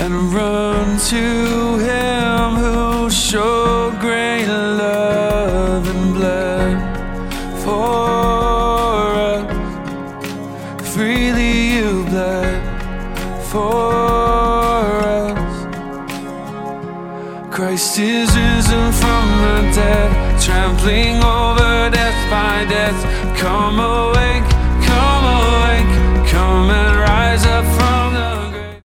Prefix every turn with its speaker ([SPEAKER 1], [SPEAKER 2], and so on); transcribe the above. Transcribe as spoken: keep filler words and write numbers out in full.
[SPEAKER 1] and run to Him who showed great love and bled for us. Freely you bled for us. Christ is risen from the dead, trampling over death by death. Come away.